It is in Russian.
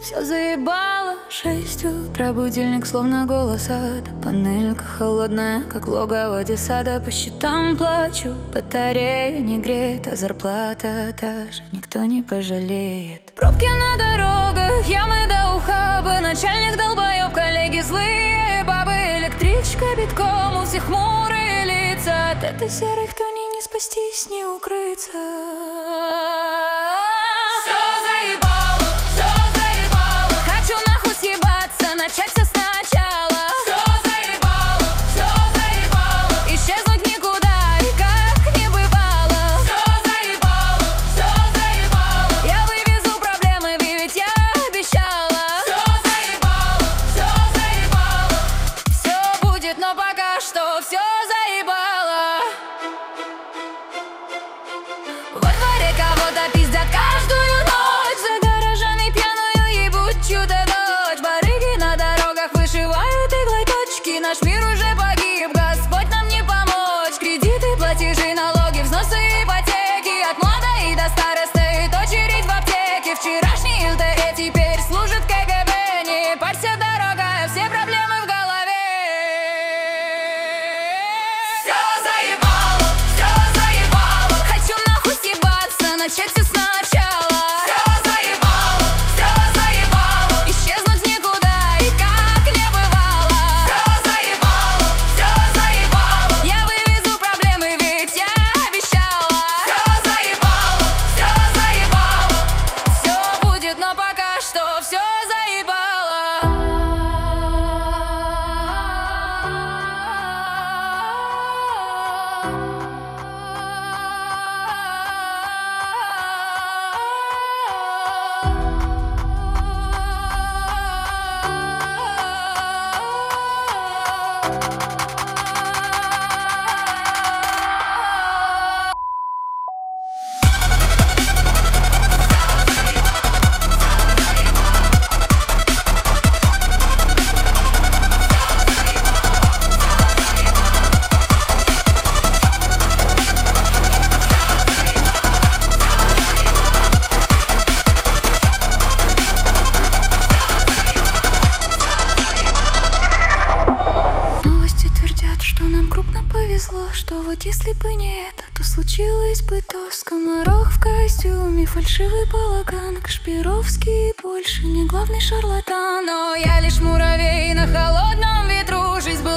Все заебало, 6 утра, будильник словно голос ада. Панелька холодная, как логово детсада. По счетам плачу, батарея не греет, а зарплата та же, никто не пожалеет. Пробки на дорогах, ямы до ухаба. Начальник долбоёб, коллеги злые бабы. Электричка битком, у всех хмурые лица. От этой серой хтони не спастись, не укрыться. Начать все сначала. Все заебало, исчезнуть никуда и как не бывало. Все заебало, я вывезу проблемы, ведь я обещала. Все заебало, все будет, но пока что все заебало. Во дворе кого-то пиздят каждую ночь. За гаражами пьяную ебут чудо. Вышивают иглой точки, наш мир уже погиб. Господь нам не помочь. Кредиты, платежи, налоги, взносы, ипотеки. От млада и до старости стоит очередь в аптеке. Вчерашний ЛТЭ теперь служит КГБ. Не парься, дорогая, все проблемы в голове. Все заебало, хочу нахуй съебаться, начать все сначала. Но пока что все заебало. Что нам крупно повезло, что вот если бы не это, то случилось бы то. Скоморох в костюме, фальшивый балаган, Кашпировский больше не главный шарлатан. Но я лишь муравей на холодном ветру, жизнь